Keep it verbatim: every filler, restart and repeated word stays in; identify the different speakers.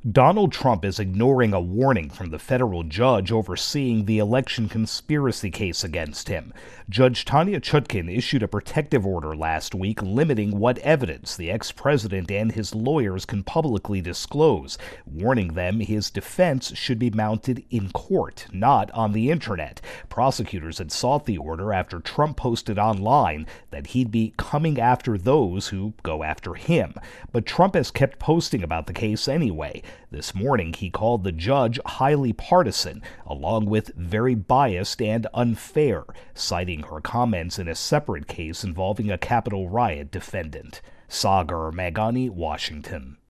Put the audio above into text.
Speaker 1: Donald Trump is ignoring a warning from the federal judge overseeing the election conspiracy case against him. Judge Tanya Chutkan issued a protective order last week limiting what evidence the ex-president and his lawyers can publicly disclose, warning them his defense should be mounted in court, not on the internet. Prosecutors had sought the order after Trump posted online that he'd be coming after those who go after him. But Trump has kept posting about the case anyway. This morning, he called the judge highly partisan, along with very biased and unfair, citing her comments in a separate case involving a Capitol riot defendant. Sagar Meghani, Washington.